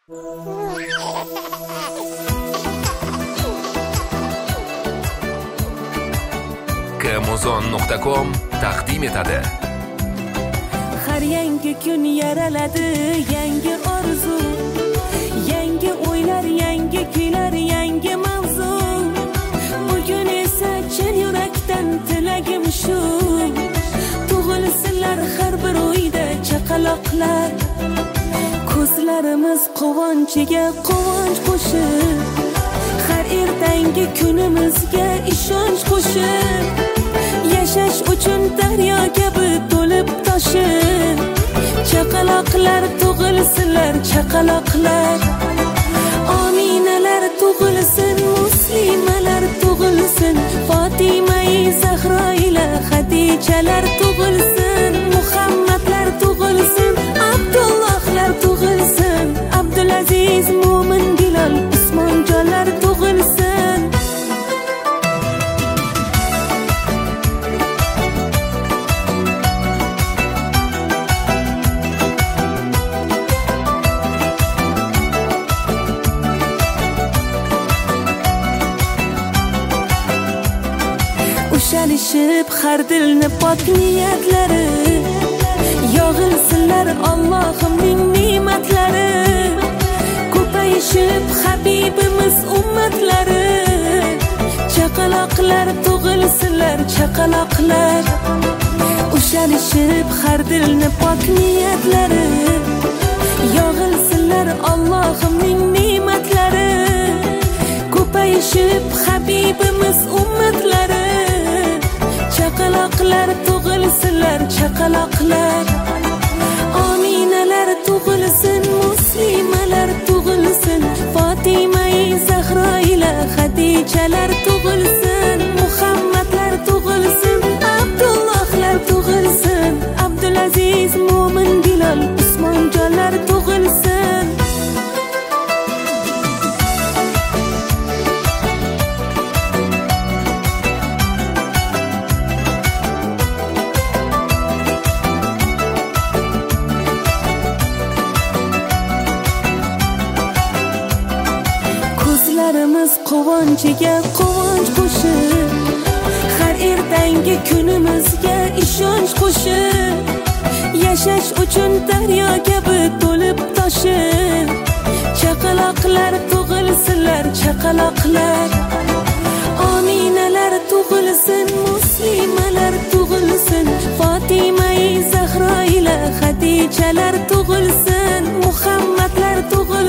Kmuzon.com taqdim etadi. Har yangi kun yaraladi yangi orzu, yangi o'ylar, yangi kuylar, yangi mavzu. Bugun esa chin yurakdan tilagim shu, tug'ilsinlar har bir uyda chaqaloqlar. Ko'zlarimiz quvonchiga quvonch qo'shib, har ertangi kunimizga ishonch qo'shib, yashash uchun daryo kabi to'lib toshib, chaqaloqlar tug'ilsinlar, chaqaloqlar. Ominalar tug'ilsin, muslimalar tug'ilsin, Fotimai Zahro ila Xadijalar tug'ilsin, Muhammadlar tug'ilsin, Abdullohlar tug'ilsin, Abdulaziz, Mo'min, Bilol, Usmonjonlar tug'ilsin. Ushalishib har dilni pok niyatlari, yog'ilsinlar Allohimning ne'matlari, ko'payishib Habibimiz ummatlari, chaqaloqlar tug'ilsinlar, chaqaloqlar. Ushalishib har dilni pok niyatlari, yog'ilsinlar Allohimning ne'matlari, ko'payishib Habibimiz ummatlari, chaqaloqlar tug'ilsinlar, chaqaloqlar. Ominalar tug'ilsin, muslimalar tug'ilsin, Fotimai Zahro ila Xadijalar tug'ilsin, Muhammadlar tug'ilsin, Abdullohlar tug'ilsin, Abdulaziz, Mo'min, Bilol, Usmonjonlar tug'ilsin. Ko'zlarimiz quvonchiga quvonch qo'shib, har ertangi kunimizga ishonch qo'shib, yashash uchun daryo kabi to'lib toshib, chaqaloqlar tug'ilsinlar, chaqaloqlar. Ominalar tug'ilsin, muslimalar tug'ilsin, Fotimai Zahro ila Xadijalar tug'ilsin, Muhammadlar tug'ilsin,